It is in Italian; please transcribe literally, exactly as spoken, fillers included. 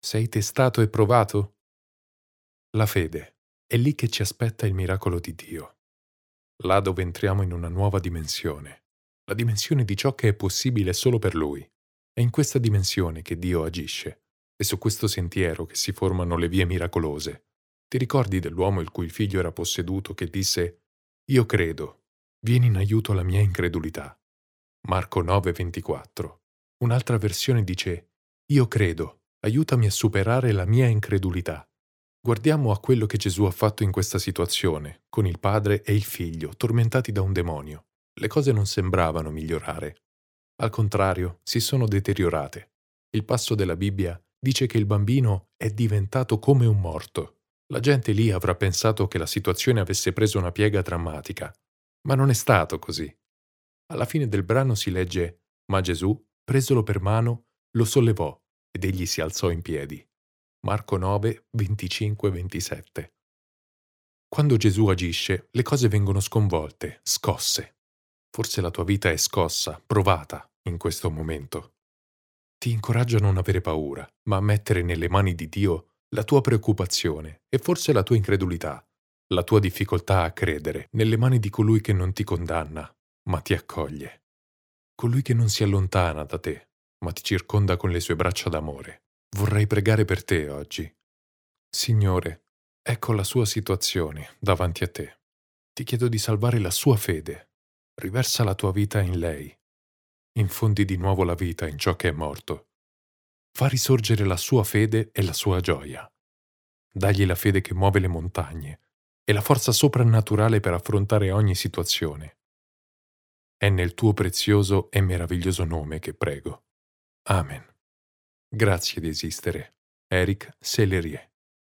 Sei testato e provato? La fede. È lì che ci aspetta il miracolo di Dio. Là dove entriamo in una nuova dimensione. La dimensione di ciò che è possibile solo per Lui. È in questa dimensione che Dio agisce. È su questo sentiero che si formano le vie miracolose. Ti ricordi dell'uomo il cui figlio era posseduto che disse «Io credo, vieni in aiuto alla mia incredulità». Marco nove ventiquattro. Un'altra versione dice «Io credo, aiutami a superare la mia incredulità». Guardiamo a quello che Gesù ha fatto in questa situazione, con il padre e il figlio, tormentati da un demonio. Le cose non sembravano migliorare. Al contrario, si sono deteriorate. Il passo della Bibbia dice che il bambino è diventato come un morto. La gente lì avrà pensato che la situazione avesse preso una piega drammatica, ma non è stato così. Alla fine del brano si legge «Ma Gesù, presolo per mano, lo sollevò ed egli si alzò in piedi». Marco nove venticinque ventisette. Quando Gesù agisce, le cose vengono sconvolte, scosse. Forse la tua vita è scossa, provata in questo momento. Ti incoraggio a non avere paura, ma a mettere nelle mani di Dio la tua preoccupazione e forse la tua incredulità, la tua difficoltà a credere, nelle mani di colui che non ti condanna, ma ti accoglie. Colui che non si allontana da te, ma ti circonda con le sue braccia d'amore. Vorrei pregare per te oggi. Signore, ecco la sua situazione davanti a te. Ti chiedo di salvare la sua fede. Riversa la tua vita in lei. Infondi di nuovo la vita in ciò che è morto. Fa risorgere la sua fede e la sua gioia. Dagli la fede che muove le montagne e la forza soprannaturale per affrontare ogni situazione. È nel tuo prezioso e meraviglioso nome che prego. Amen. Grazie di esistere. Eric Sellerie.